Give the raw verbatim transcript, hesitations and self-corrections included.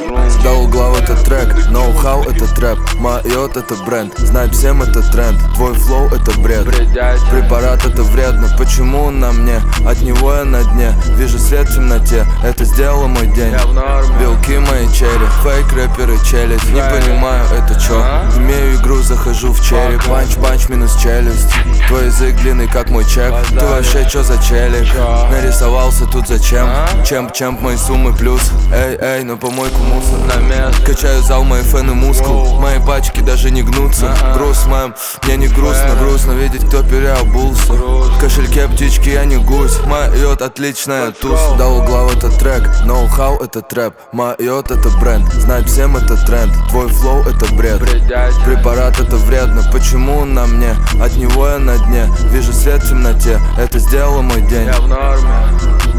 До угла это трек, ноу-хау это трэп, майот это бренд, знать всем это тренд, твой флоу это бред. Препарат это вредно, почему он на мне? От него я на дне, вижу свет в темноте, это сделало мой день. Белки мои черри, фейк рэперы челюсть, не понимаю это чё. Имею игру, захожу в череп, панч-панч минус челюсть. Твой язык длинный как мой чек, ты вообще чё за челик? Нарисовался тут зачем? Чемп-чемп мои суммы плюс. Эй, эй, на помойку мусор. Качаю зал, мои фэны мускул. Мои пачки даже не гнутся. Груз, мэм, мне не грустно. Грустно видеть, кто переобулся. В кошельке птички, я не гусь. Майот отличная туз. До угла это трек, ноу-хау это трэп, майот это бренд, знать всем это тренд, твой флоу это бред. Препарат это вредно, почему он на мне? От него я на дне, вижу свет в темноте, это сделало мой день. Я в норме.